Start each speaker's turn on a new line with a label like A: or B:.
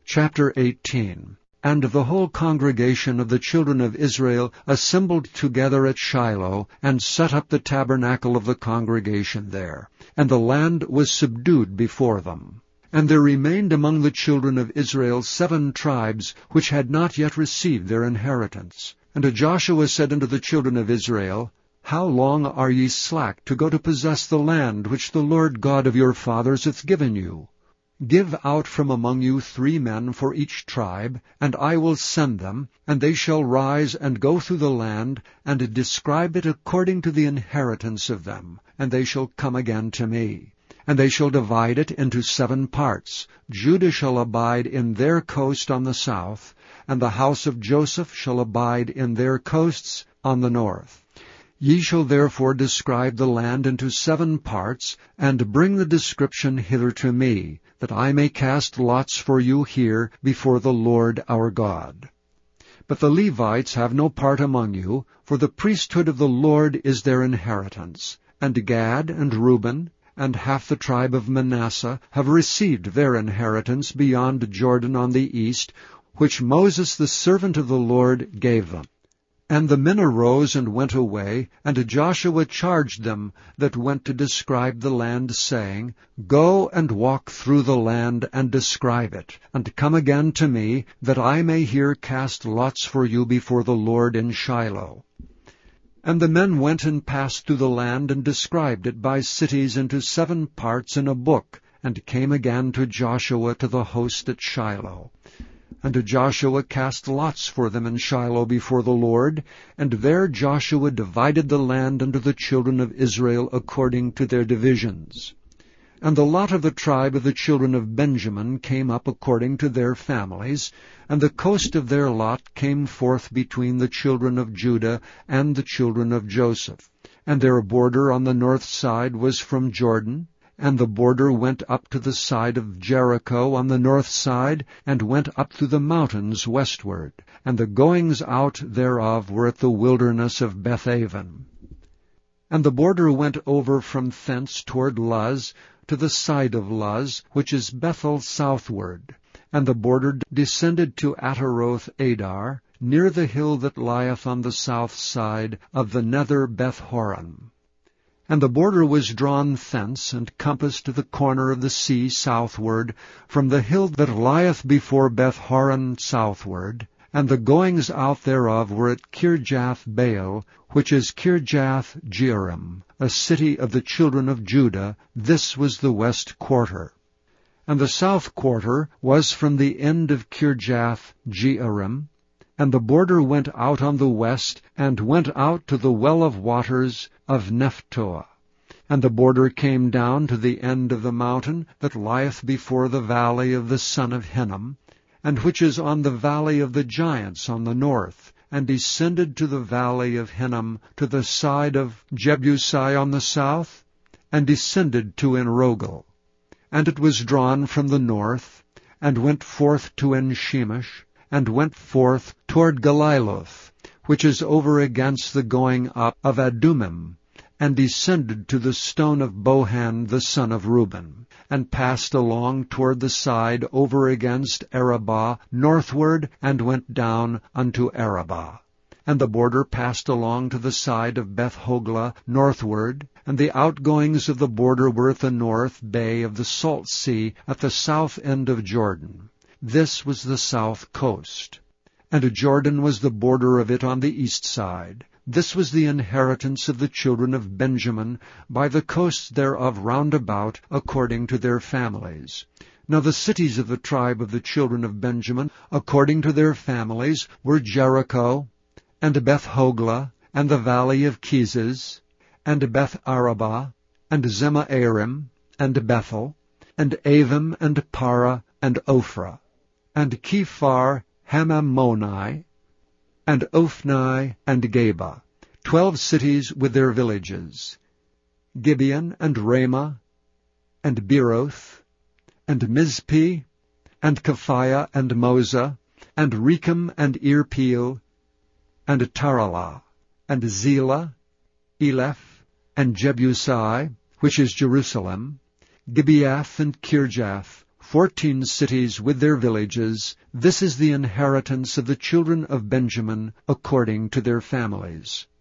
A: Chapter 18. And the whole congregation of the children of Israel assembled together at Shiloh, and set up the tabernacle of the congregation there. And the land was subdued before them. And there remained among the children of Israel 7 tribes, which had not yet received their inheritance. And Joshua said unto the children of Israel, How long are ye slack to go to possess the land which the Lord God of your fathers hath given you? Give out from among you 3 men for each tribe, and I will send them, and they shall rise and go through the land, and describe it according to the inheritance of them, and they shall come again to me. And they shall divide it into 7 parts. Judah shall abide in their coast on the south, and the house of Joseph shall abide in their coasts on the north. Ye shall therefore describe the land into 7 parts, and bring the description hither to me, that I may cast lots for you here before the Lord our God. But the Levites have no part among you, for the priesthood of the Lord is their inheritance. And Gad and Reuben, and half the tribe of Manasseh, have received their inheritance beyond Jordan on the east, which Moses the servant of the Lord gave them. And the men arose and went away, and Joshua charged them that went to describe the land, saying, Go and walk through the land, and describe it, and come again to me, that I may here cast lots for you before the Lord in Shiloh. And the men went and passed through the land, and described it by cities into 7 parts in a book, and came again to Joshua to the host at Shiloh. And Joshua cast lots for them in Shiloh before the Lord, and there Joshua divided the land unto the children of Israel according to their divisions. And the lot of the tribe of the children of Benjamin came up according to their families, and the coast of their lot came forth between the children of Judah and the children of Joseph. And their border on the north side was from Jordan, and the border went up to the side of Jericho on the north side, and went up through the mountains westward. And the goings out thereof were at the wilderness of Bethaven. And the border went over from thence toward Luz, to the side of Luz, which is Bethel southward. And the border descended to Ataroth Adar, near the hill that lieth on the south side of the nether Beth-horon. And the border was drawn thence, and compassed to the corner of the sea southward, from the hill that lieth before Beth-horon southward. And the goings out thereof were at Kirjath-baal, which is Kirjath-jearim, a city of the children of Judah. This was the west quarter. And the south quarter was from the end of Kirjath-jearim, and the border went out on the west, and went out to the well of waters of Nephtoah. And the border came down to the end of the mountain that lieth before the valley of the son of Hinnom, and which is on the valley of the giants on the north, and descended to the valley of Hinnom to the side of Jebusi on the south, and descended to Enrogel. And it was drawn from the north, and went forth to En-shemesh, and went forth toward Galiloth, which is over against the going up of Adumim, and descended to the stone of Bohan the son of Reuben, and passed along toward the side over against Arabah northward, and went down unto Arabah. And the border passed along to the side of Beth-hoglah northward, and the outgoings of the border were at the north bay of the Salt Sea, at the south end of Jordan. This was the south coast. And Jordan was the border of it on the east side. This was the inheritance of the children of Benjamin, by the coasts thereof round about, according to their families. Now the cities of the tribe of the children of Benjamin, according to their families, were Jericho, and Beth-hoglah, and the valley of Keziz, and Beth-arabah, and Zemaarim, and Bethel, and Avim, and Para, and Ophrah, and Kephar Hamammoni, and Ophni, and Geba, 12 cities with their villages, Gibeon, and Ramah, and Beeroth, and Mizpeh, and Kephaiah, and Moza, and Rechem, and Irpeel, and Taralah, and Zelah, Eleph, and Jebusi, which is Jerusalem, Gibeath, and Kirjath, 14 cities with their villages. This is the inheritance of the children of Benjamin according to their families.